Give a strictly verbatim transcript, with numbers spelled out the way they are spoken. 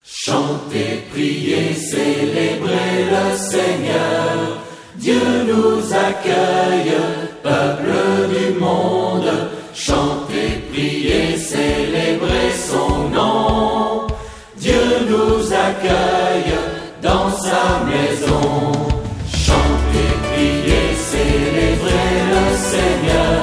Chantez, priez, célébrez le Seigneur. Dieu nous accueille, peuple du monde. Chantez, priez, célébrez son nom. Dieu nous accueille dans sa maison. Chantez, priez, célébrez le Seigneur.